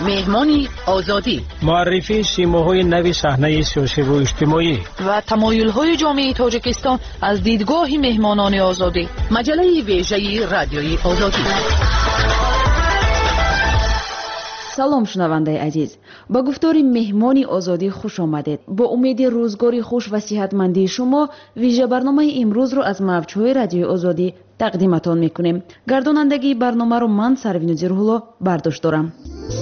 مهمانی آزادی، معرفی شیمه‌های نوی صحنه سیاسی و اجتماعی و تمایل‌های جامعه تاجیکستان از دیدگاه مهمانان آزادی. مجله ویژه رادیوی آزادی. سلام شنونده عزیز، با گفتار مهمانی آزادی خوش آمدید. با امید روزگاری خوش و صحتمندی شما ویژه برنامه امروز رو از موج‌های رادیوی آزادی تقدیمتان میکنیم. گردانندگی برنامه رو من سروینوزی روح‌الله برداشت دارم.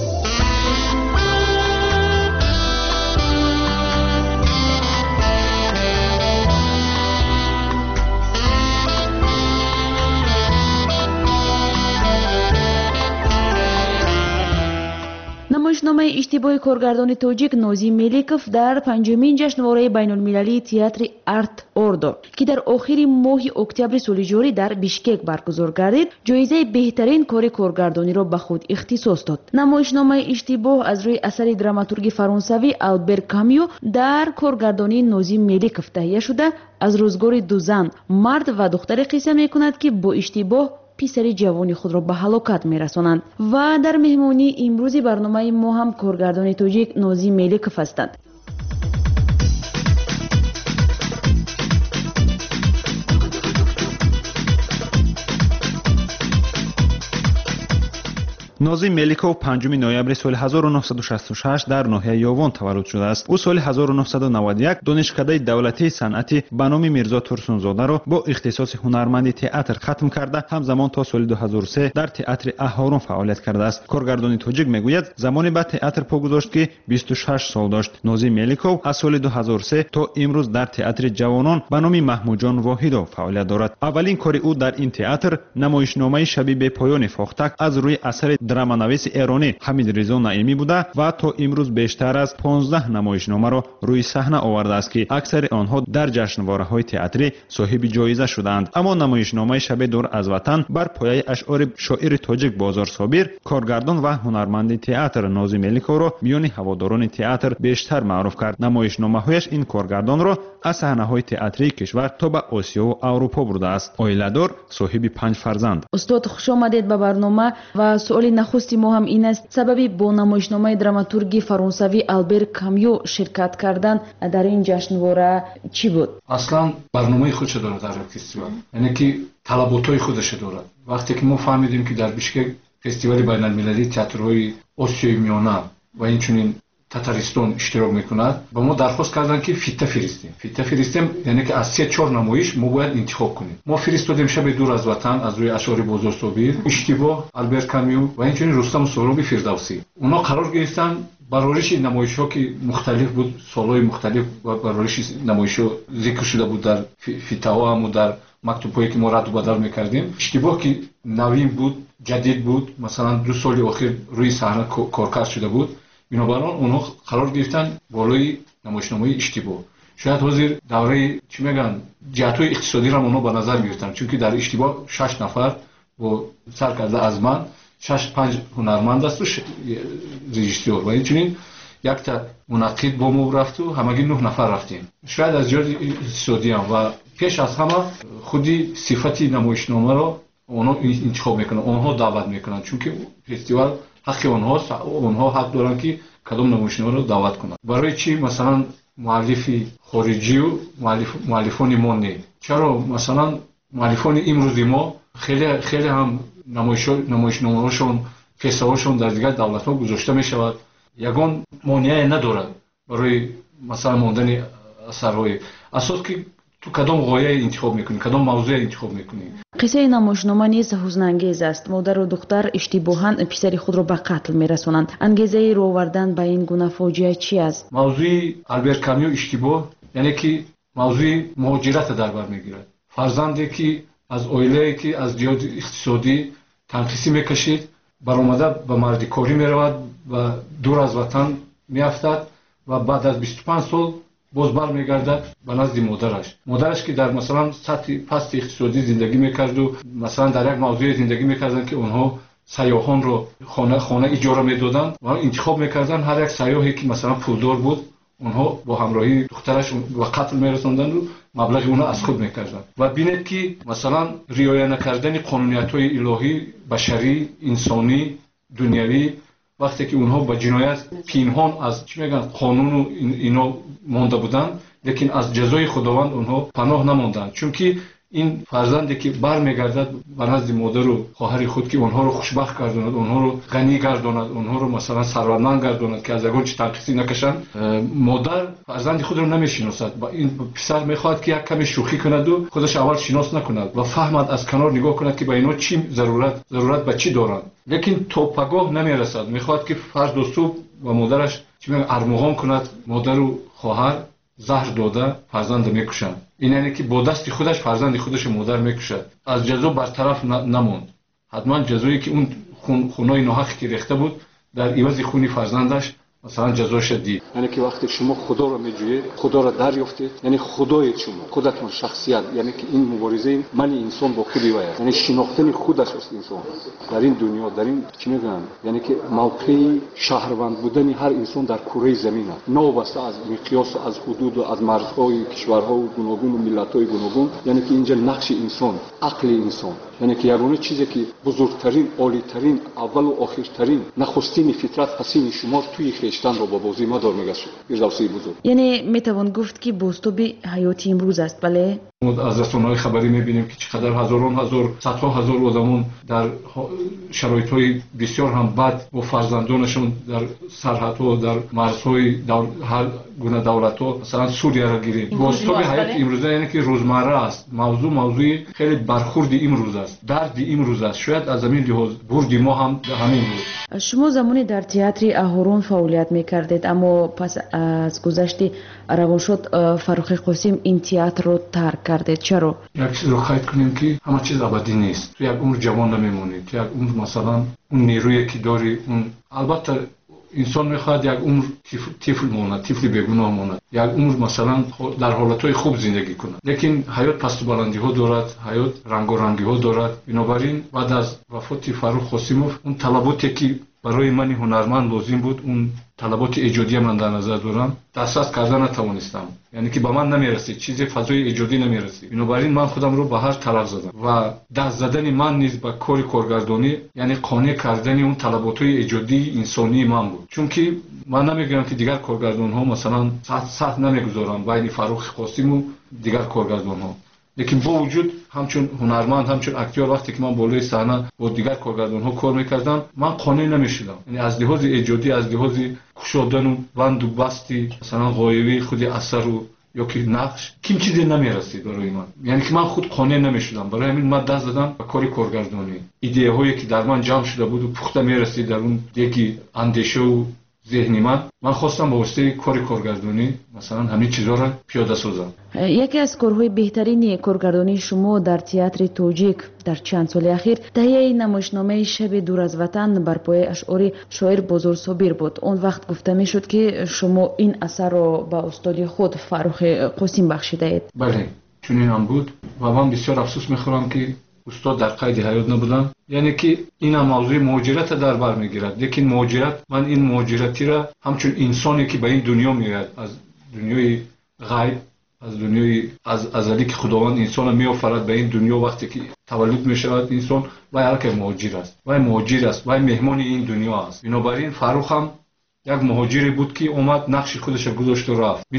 نمایشنامه اشتباه کارگردان تاجیک نازی ملیکوف در پنجمین جشنواره بین المللی تئاتر آرت اوردو که در آخر ماه اکتبر سال جاری در بیشکک برگزار گردید، جایزه بهترین کار کارگردانی را به خود اختصاص داد. نمایشنامه اشتباه از روی اثر دراماتورگ فرانسوی آلبر کامیو در کارگردانی نازی ملیکوف تهیه شده از روزگار دو زن، مرد و دختر قصه میکند که با اشتباه پسر جوانی خود را به هلاکت میرسانند. و در مهمانی امروزی برنامه ما هم کارگردان تاجیک نازی ملیکوف هستند. نازی ملیکوف 5 نوامبر سال 1966 در ناحیه یاوان تولد شده است. او سال 1991 دانشکده دولتی صنعتی به نام میرزا ترسونزاده را با اختصاص هنرمندی تئاتر ختم کرده، همزمان تا سال 2003 در تئاتر اهارون فعالیت کرده است. کارگردان تاجیک میگوید زمانی به تئاتر پا گذاشت که 26 سال داشت. نازی ملیکوف از سال 2003 تا امروز در تئاتر جوانان به نام محمود جان واحد فعالیت دارد. اولین کار او در این تئاتر نمایشنامه شب به پایان فاختک از روی اثر درامانویس ایرانی حمید رضا نعیمی بوده و تا امروز بیشتر از 15 نمایشنامه را روی صحنه آورده است که اکثر آنها در جشنواره‌های تئاتری صاحب جایزه شدند. اما نمایشنامه شب دور از وطن بر پایه اشعار شاعر تاجیک بازار صابر، کارگردان و هنرمند تئاتر نازی ملیکوف را میان هواداران تئاتر بیشتر معروف کرد. نمایشنامه‌هایش این کارگردان را از صحنه‌های تئاتری کشور تا به آسیا و اروپا برده است. عائله‌دار، صاحب 5 فرزند. استاد خوش آمدید به برنامه و سوال نخستی ما هم این است: سببی با نمایشنامه دراماتورگی فرانسوی آلبر کامیو شرکت کردن در این جشنواره چی بود؟ اصلا برنامه خودش داره در فستیوال، یعنی که طلباتای خودش داره. وقتی که ما فهمیدیم که در بیشکک فستیوال بین المللی تئاترهای آسیای میانه و اینچنین تاتارستان اشتراک میکند، با ما درخواست کردن که فیته فرستیم، یعنی که از 3-4 نمایش ما باید انتخاب کنیم. ما فرستادیم شب دور از وطن از روی اشعار بازار صابر، اشتباه، آلبر کامیو و اینچنین رستم سهرابی فردوسی. اونا قرار گرفتن برایش نمایش‌ها که مختلف بود، سال‌های مختلف و برایش نمایش‌ها ذکر شده بود در فیته‌ها هم و در مکتوب‌هایی که ما رد و بدل می‌کردیم. اشتباه که نوین بود، جدید بود، مثلا 2 سال اخیر روی صحنه کارکرد شده بود، بنابراین اونها قرار گرفتن بالای نمایشنامه اشتباه. شاید حاضر دوره چی میگن جهت‌های اقتصادی را اونها به نظر گرفتن، چون که در اشتباه 6 نفر با سرکرده از من 6-5 هنرمند است و رژیسور و اینچنین یک تا منعقد با ما رفت و همگی 9 نفر رفتیم. شاید از جهت اقتصادی هم و پیش از همه خودی صفتی نمایشنامه را اونها انتخاب میکنن، اونها دعوت میکنن، چون که فستیوال حق اونها حق دارن که کدام نمایشنامه رو دعوت کنن. برای چی مثلا مؤلف خارجی و مؤلفان ما نه؟ چرا مثلا مؤلفان امروزی ما خیلی هم نمایشنامه‌هاشون فستیوالشون در دیگر دولت‌ها گذاشته میشود، یگان مانعی نداره برای مثلا ماندن اثرهای. اساس که تو کدام غایه انتخاب میکنی، کدام موضوع انتخاب میکنی. قصه نمایشنامه نیز حزن‌انگیز است. مادر و دختر اشتباهاً پسر خود را به قتل میرسانند. انگیزه رو آوردن به این گونه فاجعه چی است؟ موضوع آلبر کامیو اشتباه، یعنی که موضوع مهاجرت در بر میگیرد. فرزندی که از عائله‌ای که از جهت اقتصادی تنقیسی میکشید، برآمده به مردکاری میرود و دور از وطن میافتد و بعد از 25 سال باز برمیگردد به نزد مادرش که در مثلا سطح پست اقتصادی زندگی میکرد و مثلا در یک موضوع زندگی میکردن که اونها سیاحان رو خانه اجاره میدادن و انتخاب میکردن هر یک سیاحی که مثلا پولدار بود اونها با همراهی دخترش و قتل میرسوندن و مبلغ اونها از خود میکردن. و بینید که مثلا رعایت نکردن قانونیت‌های الهی، بشری، انسانی، دنیوی وقتی که اونها با جنایت پنهان از چی میگن قانون و اینا مونده بودن، لیکن از جزای خداوند اونها پناه نموندند. چون که این فرزندی که برمیگردد به نزد مادر و خواهر خود که اونها رو خوشبخت گرداند، اونها رو غنی گرداند، اونها رو مثلا ثروتمند گرداند که از اون چی تنقیصی نکشند، مادر فرزند خود رو نمیشناسد. با این پسر میخواد که یک کمی شوخی کند و خودش اول شناس نکند و فهمد از کنار نگاه کند که با اینا چی ضرورت به چی دارند، لیکن تو پگاه نمیرسد. میخواد که فرض و صبح و مادرش چی میگن ارمغان کند، مادر و خواهر زهر داده فرزند میکشند. این یعنی که با دست خودش فرزند خودش مادر میکشد. از جزا برطرف نموند. حتما جزایی که اون خونای ناحق که ریخته بود در عوض خونی فرزندش مثلا جزاش دید. یعنی که وقتی شما خدا رو میجویید، خدا رو دریافتید، یعنی خدای شما، خودتون شخصیت، یعنی که این مبارزه من انسان با خودی وایست، یعنی شناختن خودش است انسان در این دنیا، در این چی میگن، یعنی که موقع شهروند بودن هر انسان در کره زمین است، نوبسته از مقیاس از حدود و از مرزهای کشورها و گوناگون و ملت‌های گوناگون. یعنی که اینجا نقش انسان، عقل انسان، یعنی که یگانه چیزی که بزرگترین، عالی‌ترین، اول و آخرترین، نخستین فطرت حسین شما توی خیشتن رو با بازی مدار میگشت. فردوسی بزرگ. یعنی میتوان گفت که بازتاب حیاتی امروز است. بله، از رسانه‌های خبری می‌بینیم که چقدر هزار صدها هزار آدمون در شرایط‌های بسیار هم بد با فرزندانشون در سرحدها، در مرزهای هر گونه دولت‌ها، مثلا سوریه را گیریم. بازتاب حیات امروزه یعنی که روزمره است. موضوع خیلی برخورد امروز است، درد امروز است. شاید از همین لحاظ برد ما هم همین بود. شما زمانی در تئاتر اهورون فعالیت می‌کردید، اما پس از گذشت روانشاد فروخ قاسم این تئاتر رو ترک کردید. چرا؟ یک چیز رو قید کنیم که همه چیز ابدی نیست. تو یک عمر جوان نمیمونی، تو یک عمر مثلا اون نیرویی که داری، اون البته انسان میخواد یک عمر طفل ماند، طفل بیگناه ماند، یک عمر مثلا در حالتهای خوب زندگی کنه، لیکن حیات پست و بلندی ها دارد، حیات رنگ و رنگی ها دارد. بنابراین بعد از وفات فروخ قاسمov اون طلباتی که برای من هنرمند لازم بود، اون طلبات ایجادی من در نظر دارم، دسترس کردن نتوانستم. یعنی که به من نمیرسید، چیز فضای ایجادی نمیرسید. بنابراین من خودم رو به هر طرف زدم و دست زدن من نیز به کار کارگردانی، یعنی قانع کردن اون طلبات ایجادی انسانی من بود. چون که من نمیگم که دیگر کارگردان ها مثلا سخت نمیگذارم بین فروخ قاسم و دیگر کارگردان ها، لیکن با وجود همچون هنرمند، همچون اکتور، وقتی که من بالای صحنه با دیگر کارگردان ها کار میکردم، من قانع نمیشدم. یعنی از لحاظ ایجادی، از لحاظ کشادن و بند و بستی مثلا غایبی خود اثر و یا که نقش کیم چیزی نمیرسید برای من. یعنی که من خود قانع نمیشدم. برای همین من دست زدم به کار کارگردانی. ایده هایی که در من جمع شده بود و پخته میرسید در اون دیگه اندیشه و ذهنی من خواستم با واسطه کار کارگردانی مثلا همین چیزا را پیاده سازم. یکی از کارهای بهترین کارگردانی شما در تئاتر تاجیک در چند سال اخیر تهیه نمایشنامه شب دور از وطن بر پایه اشعار شاعر بازار صابر بود. اون وقت گفته میشد که شما این اثر را به استاد خود فروخ قاسم بخشیده اید. بله، چنین هم بود و من بسیار افسوس میخورم که استاد در قید حیات نبودن. یعنی که این هم موضوع مهاجرت در بر میگیرد، لیکن مهاجرت، من این مهاجرتی را همچون انسانی که به این دنیا میاد، از دنیای غیب، از دنیای از ازلی که خداوند انسان میآفرد به این دنیا، وقتی که تولد میشود انسان و هر که مهاجر است و مهاجر است و مهمان این دنیا است. بنابراین فروخ هم یک مهاجری بود که اومد نقش خودش را گذاشت و رفت،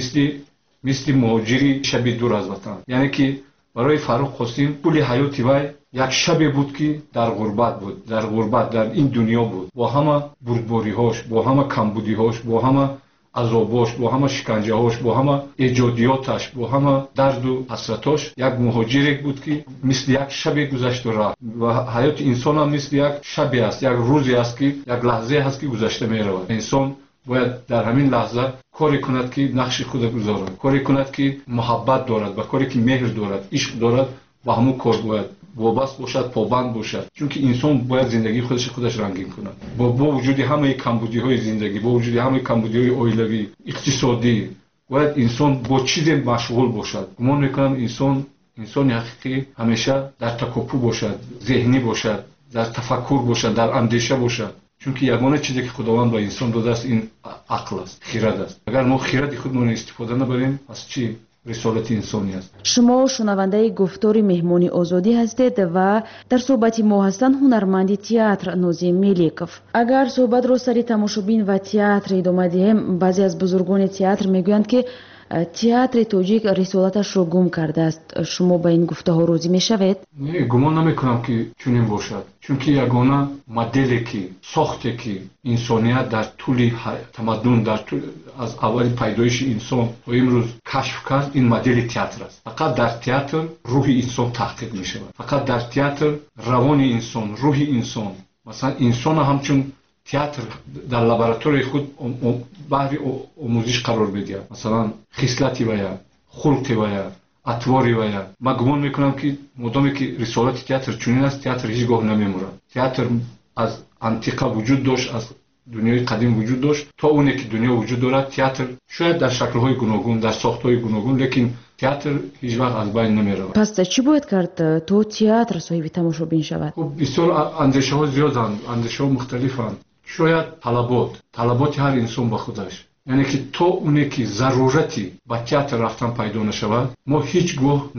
مثل مهاجری شب دور از وطن. یعنی که برای فروخ قاسم کل حیاتی وی یک شبی بود که در غربت در این دنیا بود، با همه بردباری هاش، با همه کمبودی هاش، با همه عذاباش، با همه شکنجه هاش، با همه ایجادیاتش، با همه درد و حسرتاش، یک مهاجری بود که مثل یک شبی گذشت و رفت. و حیات انسان هم مثل یک شبی است، یک روزی است که یک لحظه هست که گذشته می رود. انسان باید در همین لحظه کاری کند که نقش خود گذارد، کاری کند که محبت دارد و کاری که مهر دارد، عشق دارد، با همون کار باید وابسته باشد، پابند باشد. چون که انسان باید زندگی خودش رنگین کند. با وجود همه کمبودی های زندگی، با وجود همه کمبودی های عائلوی، اقتصادی، باید انسان با چیزی مشغول باشد. گمان میکنم انسان حقیقی همیشه در تکاپو باشد، ذهنی باشد، در تفکر باشد، در اندیشه باشد. چون که یگانه چیزی که خداوند به انسان داده است این عقل است، خرد است. اگر ما خرد خودمون استفاده نبریم، پس چی؟ رسالت انسانی است. شما شنونده گفتار مهمانی آزادی هستید و در صحبت ما هستند هنرمند تئاتر نوزی ملیکوف. اگر صحبت رو سر تماشابین و تئاتر ادامه دهیم، بعضی از بزرگان تئاتر میگویند که تئاتر توجیک رسالتش رو گم کرده است. شما با این گفته ها راضی میشوید؟ نه، گمان نمیکنم که چنین باشد، چون که یگانه مدلی که ساخته که انسانیت در طول تمدن در طول از اول پیدایش انسان تا امروز کشف کرد، این مدل تئاتر است. فقط در تئاتر روح انسان تحقیق می شود، فقط در تئاتر روان انسان، روح انسان، مثلا انسان همچون تئاتر در لابراتوری خود بهر آموزش قرار بده، مثلا خصلتی ویا، خلقی ویا، اطواری ویا. من گمان میکنم که مدامی که رسالت تئاتر چنین است، تئاتر هیچگاه نمیمورد. تئاتر از انتیقه وجود داشت، از دنیای قدیم وجود داشت تا اونی که دنیا وجود دارد. تئاتر شاید در شکل‌های گوناگون، در ساخت‌های گوناگون، لیکن تئاتر هیچ وقت از بین نمیرود. پس چی باید کرد تو تئاتر صاحب تماشابین شود؟ خب بسیار اندیشه‌ها زیادند، اندیشه‌ها مختلفند. شاید طلبات هر انسان با خودش، یعنی که تو اونی که ضرورتی با تئاتر رفتن پیدا نشود، ما هیچگاه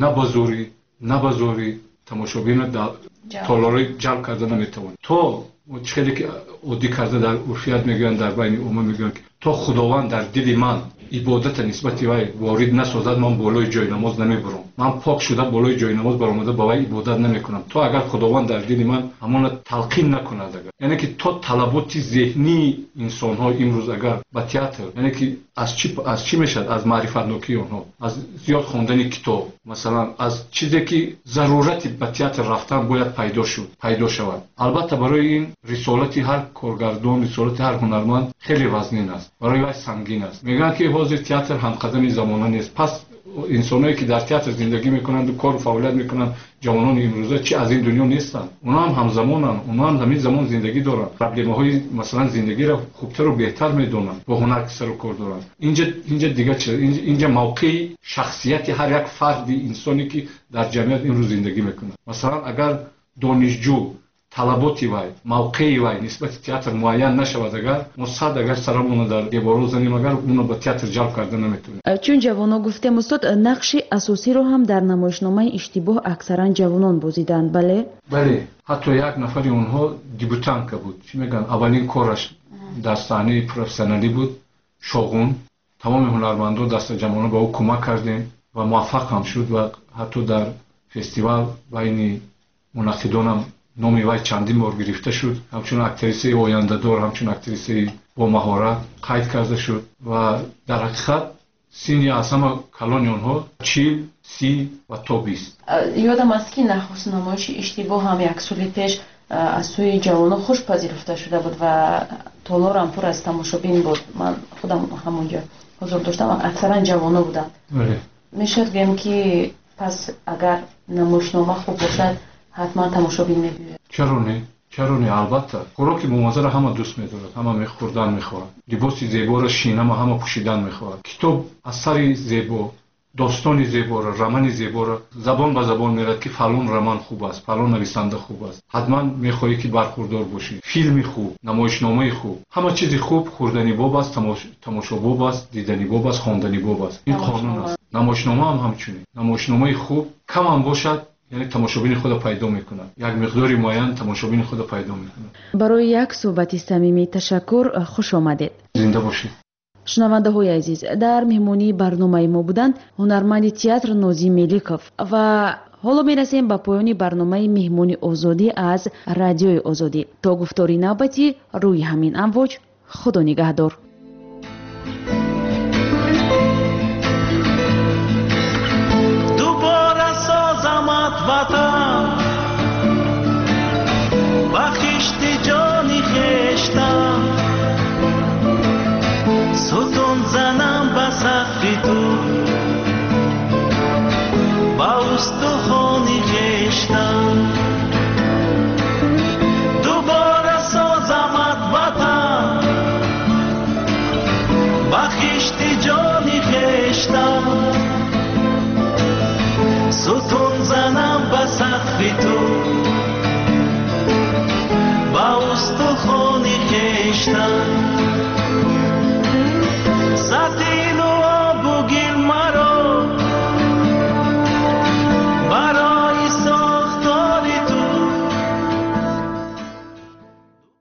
نبازوری تماشابین در تالارای جلب کرده نمیتوانیم. تو چیزی که عادی کرده در عرفیت میگن، در بین عموم میگن که تو خداوند در دل من عبادت نسبت وی وارد نسازد، من بالای جای نماز نمیبرم، من پاک شده بالای جای نماز برآمده با وی عبادت نمیکنم. تو اگر خداوند در دل من همان تلقین نکند، اگر یعنی که تو طلبات ذهنی انسان ها امروز اگر با تئاتر، یعنی که از چی میشد؟ از معرفت نوکی آنها، از زیاد خواندن کتاب، مثلا از چیزی که ضرورتی با تئاتر رفتن باید پیدا شود. البته برای این رسالت هر کارگردان، رسالت هر هنرمند خیلی وزنین است، برای وی سنگین است. میگن که حاضر تئاتر همقدم زمانه نیست. پس انسانایی که در تئاتر زندگی میکنند و کار و فعالیت میکنند، جوانان امروزه چی از این دنیا نیستند؟ اونا هم همزمانند، اونا هم همین زمان زندگی دارند، پروبلم‌های مثلا زندگی را خوبتر و بهتر میدونند، با هنر سر و کار دارند. اینجا دیگه چه؟ اینجا موقع شخصیت هر یک فرد انسانی که در جمعیت امروز زندگی میکنه. مثلا اگر دانشجو طلباتی وای، موقعی وای نسبت تئاتر معین نشود، اگر سرمون در دیوارو زنیم، اگر اونو با تئاتر جلب کرده نمیتونیم. چون جوانا گفتم استاد، نقش اساسی رو هم در نمایشنامه اشتباه اکثرا جوانان بازیدند. بله، حتی یک نفری اونها دیبوتانک بود، چی میگن، اولین کارش در صحنه پروفسیونالی بود، شاغون. تمام هنرمندان دست جوانان به او کمک کردیم و موفق هم شد و حتی در فستیوال بین منعقدان هم نامی وی چندین بار گرفته شد. همچون اکتریسه آینده دار، همچون اکتریسه با مهارت قید کرده شد و در حقیقت سینی از همه کلان آنها 40، 30 و تا 20. یادم است که نخست نمایش اشتباه هم یک سال پیش از سوی جوانان خوش پذیرفته شده بود و تالار هم پر از تماشابین بود. من خودم همونجا حضور داشتم و اکثرا جوانان بودن. میشد بگم که پس اگر نمایشنامه خوب باشد حتما تماشابین میبینه. چرا نه؟ البته خوراک بومازه را همه دوست می‌دارد، همه می‌خوردن می‌خواهد، لباس زیبا را شینما همه پوشیدن می‌خواهد. کتاب اثری زیبا، داستانی زیبا را، رمان زیبا را زبان به زبان می‌رد که فلان رمان خوب است، فلان نویسنده خوب است. حتما می‌خواهی که برخوردار باشی. فیلم خوب، نمایشنامه خوب، همه چیز خوب خوردنی باب است، تماشا باب است، دیدنی باب است، خواندنی باب است. این قانون است. نمایشنامه هم همچنین. نمایشنامه خوب کم هم باشد، یعنی تماشابین خود پیدا میکنه، یک مقداری معین تماشابین خود پیدا میکنه. برای یک صحبت صمیمی تشکر، خوش آمدید. زنده باشید. شنونده های عزیز، در مهمانی برنامه ما بودند هنرمند تئاتر نوزی ملیکوف و حالا میرسیم به پایان برنامه مهمانی آزادی از رادیوی آزادی. تا گفتاری نوبتی روی همین امواج، خدا نگهدار. وطن بخشت جانی خشتم، ستون زنم به سقف تو، با استخوانی خشتم. دوباره سازمت وطن بخشت جانی خشتم، ستون زنم به سقف تو، با استخوانی خشتم. سطین